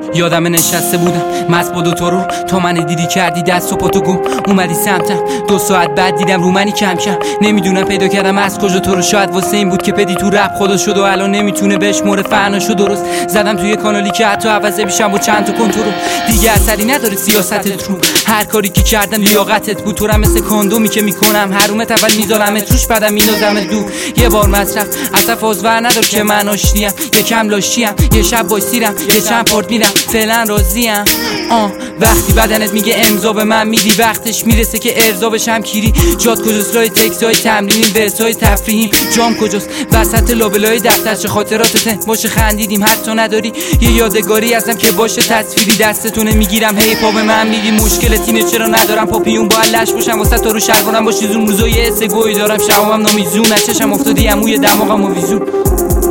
یادم نشسته بودم مست با دوتا رو، تا من دیدی کردی دست و پاتو گم اومدی سمتم. 2 ساعت بعد دیدم رو منی کم کم، نمیدونم پیدا کردم از کجا تو رو. شاید واسه این بود که پدی تو رپ خدا شد و الان نمیتونه بشموره فناشو درست. زدم توی کانالی که حتی عوضه میشم با چند تا کنترل. دیگه اثری نداره سیاستت رو، هر کاری که کردم لیاقتت بود. تو را مثل کاندومی که میکنم حرومت، اول میذارمت روش بعدم میندازمت دور. یه بار مصرف اصلا آزور ندار که من آشتیم، یکم لاشتیم، یه شب بایستیرم، یه چند پارت میرم، فعلا راضیم. وقتی بدنت میگه امضا به من میدی، وقتش میرسه که ارضا بشم کیری. جات کجاست راه تکسای تمرینی، ورسای تفریحیم، جام کجاست وسط لابلای دفترچه خاطراتت باشه خندیدیم. حتی نداری یه یادگاری ازم که باشه تصویری، دستتونه میگیرم هی پا به من میدی. مشکلت اینه چرا ندارم پاپیون با لش باشم، واسه تو رو شلوارم باشی زون روزای اسه گوی دارم، شمام نامیزون از چشم افتادی عموی دماغم و ویزون.